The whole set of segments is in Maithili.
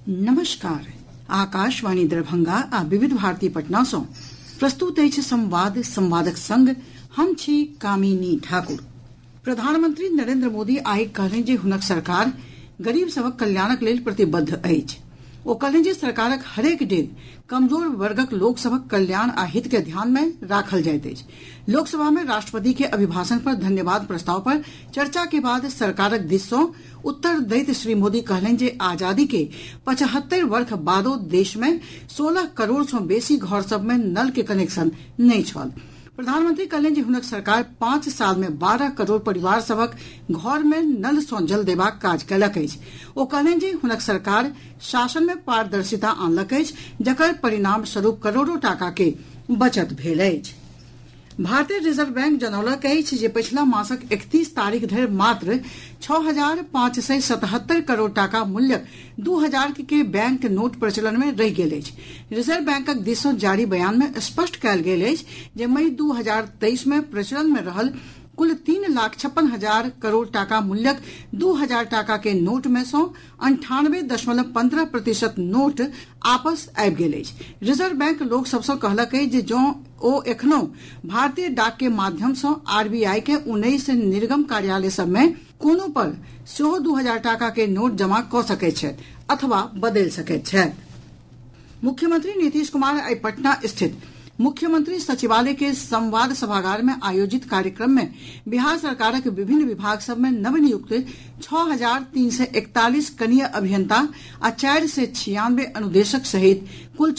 नमस्कार। आकाशवाणी दरभंगा आ विविध भारती पटना सँ प्रस्तुत अछि संवाद। संवादक संग हम छी कामिनी ठाकुर। प्रधानमंत्री नरेंद्र मोदी आइ कहलनि जे हुनक सरकार गरीब सभक कल्याणक लेल प्रतिबद्ध अछि। ओ कहलनि जे सरकारक हरेक डेग कमजोर वर्गक लोक सभक कल्याण आ हित के ध्यान में राखल जाइत अछि। लोकसभा में राष्ट्रपति के अभिभाषण पर धन्यवाद प्रस्ताव पर चर्चा के बाद सरकारक दिस सँ उत्तर दैत श्री मोदी कहलनि जे आजादी के 75 वर्ष बादो देश में 16 करोड़ सँ बेसी घर सभ में नल के कनेक्शन नहि छल। प्रधानमंत्री कहलनि जे हुनक सरकार 5 साल में 12 करोड़ परिवार सभक घर में नल सँ जल देबाक काज कयलक अछि। ओ कहलनि जे हुनक सरकार शासन में पारदर्शिता आनलक अछि, जकर परिणाम स्वरूप करोड़ों टाका के बचत भेल अछि। भारतीय रिजर्व बैंक जनौलक अछि जे पछिला मासक 31 तारीख धरि मात्र 6,577 करोड़ टाका मूल्यक 2000 के बैंक नोट प्रचलन में रहि गेल अछि। रिजर्व बैंकक दिस सँ जारी बयान में स्पष्ट कयल गेल अछि जे मई 2023 में प्रचलन में रहल कुल 3,56,000 करोड़ टाका मूल्यक 2000 टाका के नोट में सँ 98.15% नोट आपस आबि गेल अछि। रिजर्व बैंक लोक सभ सँ कहलक अछि जे जँ ओ एखनो भारतीय डाक के माध्यम सँ RBI के 19 निर्गम कार्यालय सभ में कोनो पर सेहो 2000 टाका के नोट जमा कऽ सकैत छथि अथवा बदलि सकैत छथि। मुख्यमंत्री नीतीश कुमार आइ पटना स्थित मुख्यमंत्री सचिवालय के संवाद सभागार में आयोजित कार्यक्रम में बिहार सरकारक विभिन्न विभाग सभ में नवनियुक्त 6,341 कनीय अभियंता आ 496 अनुदेशक सहित कुल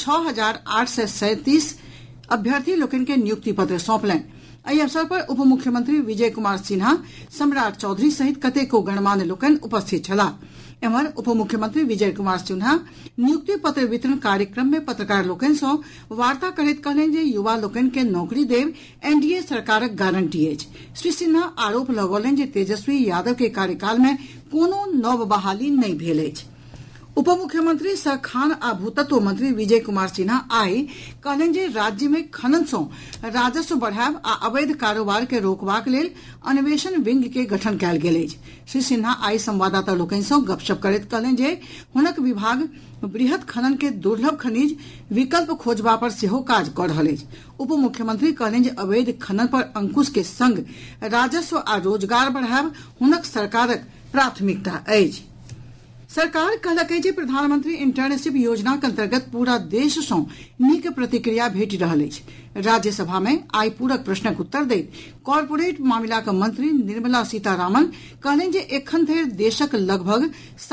6,837 अभ्यर्थी लोकनि के नियुक्ति पत्र सौंपलनि। एहि अवसर पर उप मुख्यमंत्री विजय कुमार सिन्हा, सम्राट चौधरी सहित कतेको गणमान्य लोकनि उपस्थित छलाह। एम्हर उप मुख्यमंत्री विजय कुमार सिन्हा नियुक्ति पत्र वितरण कार्यक्रम में पत्रकार लोकनि सँ वार्ता करैत कहलनि जे युवा लोकनि के नौकरी देब NDA सरकारक गारंटी अछि। श्री सिन्हा आरोप लगौलनि जे तेजस्वी यादव के कार्यकाल में कोनो नव बहाली नहि भेल अछि। उप मुख्यमंत्री सह खान आ भूतत्व मंत्री विजय कुमार सिन्हा आइ कहलनि जे राज्य में खनन सँ राजस्व बढ़ायब आ अवैध कारोबार के रोकबाक लेल अन्वेषण विंग के गठन कयल गेल अछि। श्री सिन्हा आइ संवाददाता लोकनि सँ गपशप करैत कहलनि जे हुनक विभाग बृहत खनन के दुर्लभ खनिज विकल्प खोजबा पर सेहो काज कऽ रहल अछि। उप मुख्यमंत्री कहलनि जे अवैध खनन पर अंकुश के संग राजस्व आ रोजगार बढ़ायब हुनक सरकारक प्राथमिकता अछि। सरकार कहलक अछि जे प्रधानमंत्री इंटर्नशिप योजना के अंतर्गत पूरा देश सँ नीक प्रतिक्रिया भेटि रहल अछि। राज्यसभा में आइ पूरक प्रश्नक उत्तर दैत कॉर्पोरेट मामिलाक मंत्री निर्मला सीतारामन कहलनि जे एखन धरि देशक लगभग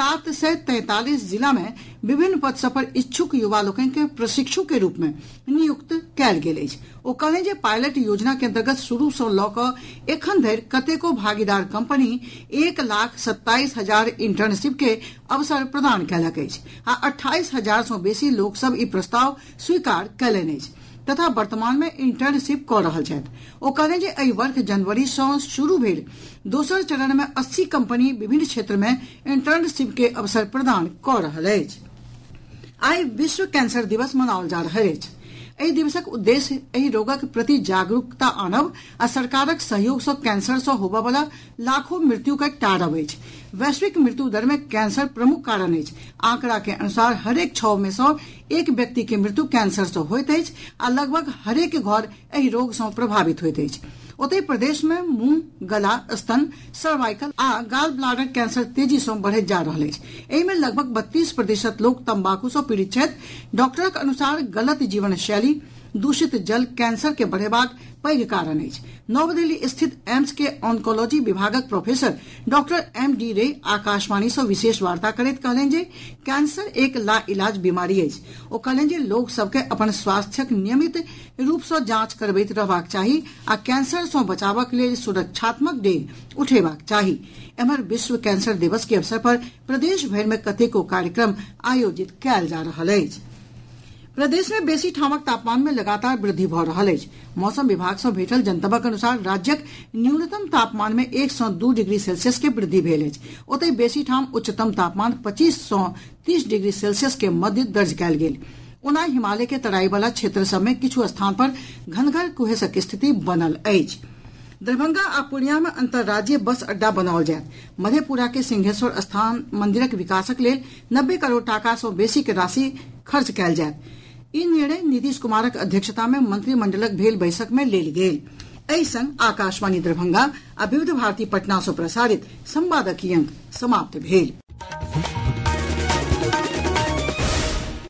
743 जिला में विभिन्न पद सभ पर इच्छुक युवा लोकनि के प्रशिक्षु के रूप में नियुक्त कयल गेल अछि। ओ कहलनि जे पायलट योजना के अंतर्गत शुरू सँ लऽ कऽ एखन धरि कतेको भागीदार कंपनी 1,27,000 इंटर्नशिप के अवसर प्रदान कयलक अछि आ 28,000 सँ बेसी लोक सभ ई प्रस्ताव स्वीकार कयलनि अछि तथा वर्तमान में इंटर्नशिप कऽ रहल छथि। ओ कहलनि जे एहि वर्ष जनवरी सँ शुरू भेल दोसर चरण में 80 कंपनी विभिन्न क्षेत्र में इंटर्नशिप के अवसर प्रदान कऽ रहल अछि। आइ विश्व कैंसर दिवस मनाओल जा रहल अछि। एहि दिवसक उद्देश्य एहि रोगक प्रति जागरूकता आनब आ सरकारक सहयोग सँ कैंसर सँ होबय वाला लाखों मृत्यु के टारब अछि। वैश्विक मृत्यु दर में कैंसर प्रमुख कारण अछि। आंकड़ा के अनुसार हरेक 6 में सँ 1 व्यक्ति के मृत्यु कैंसर सँ होइत अछि आ लगभग हरेक घर एहि रोग सँ प्रभावित होइत अछि। ओतहि प्रदेश में मुंह, गला, स्तन, सर्वाइकल आ गाल ब्लाडर कैंसर तेजी सँ बढ़ैत जा रहल अछि। एहि में लगभग 32% लोक तंबाकू सँ पीड़ित छथि। डॉक्टरक अनुसार गलत जीवन शैली, दूषित जल कैंसर के बढ़ेबाक पैघ कारण अछि। नव दिल्ली स्थित एम्स के ऑन्कोलॉजी विभागक प्रोफेसर डॉक्टर M.D. रे आकाशवाणी सँ विशेष वार्ता करैत कहलनि जे कैंसर एक लाइलाज बीमारी अछि। ओ कहलनि जे लोक सबके अपन स्वास्थ्यक नियमित रूप सँ जांच करबैत रहबाक चाही आ कैंसर सँ बचावक लेल सुरक्षात्मक डेग उठेबाक चाही। एम्हर विश्व कैंसर दिवस के अवसर पर प्रदेश भरि में कतेको कार्यक्रम आयोजित कयल जा रहल अछि। प्रदेश में बेसी ठामक तापमान में लगातार वृद्धि भऽ रहल अछि। मौसम विभाग सँ भेटल जनतबक अनुसार राज्यक न्यूनतम तापमान में 1 सँ 2 डिग्री सेल्सियस के वृद्धि भेल अछि। ओतहि बेसी ठाम उच्चतम तापमान 25 सँ 30 डिग्री सेल्सियस के मध्य दर्ज कयल गेल। ओना हिमालय के तराई वाला क्षेत्र सभ में किछु स्थान पर घनगर कुहेसक स्थिति बनल अछि। दरभंगा आ पूर्णिया में अंतर्राज्यीय बस अड्डा बनाओल जायत। मधेपुरा के सिंहेश्वर स्थान मंदिरक विकासक लेल 90 करोड़ टाका सँ बेसी के राशि खर्च कयल जायत। ई निर्णय नीतीश कुमारक अध्यक्षता में मंत्रिमंडलक भेल बैसक में लेल गेल। एहि संग आकाशवाणी दरभंगा आ विविध भारती पटना सँ प्रसारित संवादक ई अंक समाप्त भेल।